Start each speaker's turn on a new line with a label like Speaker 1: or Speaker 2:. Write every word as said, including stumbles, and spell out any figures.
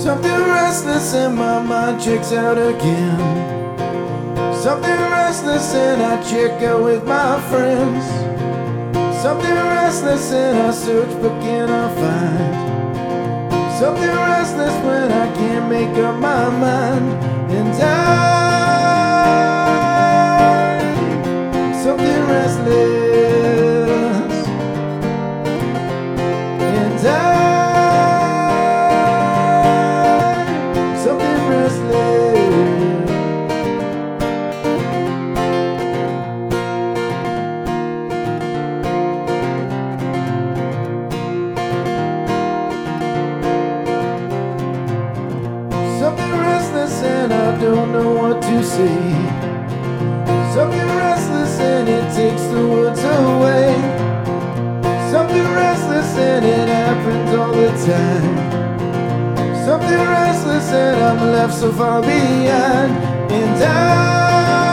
Speaker 1: Something restless in my mind checks out again. Something restless and I check out with my friends. Something restless and I search but cannot find. Something restless when I can't make up my mind. And I, something restless. And I, something restless. Something restless and I don't know what to say. Something restless and it takes the words away. Something restless and it happens all the time. Something restless and I'm left so far behind. And I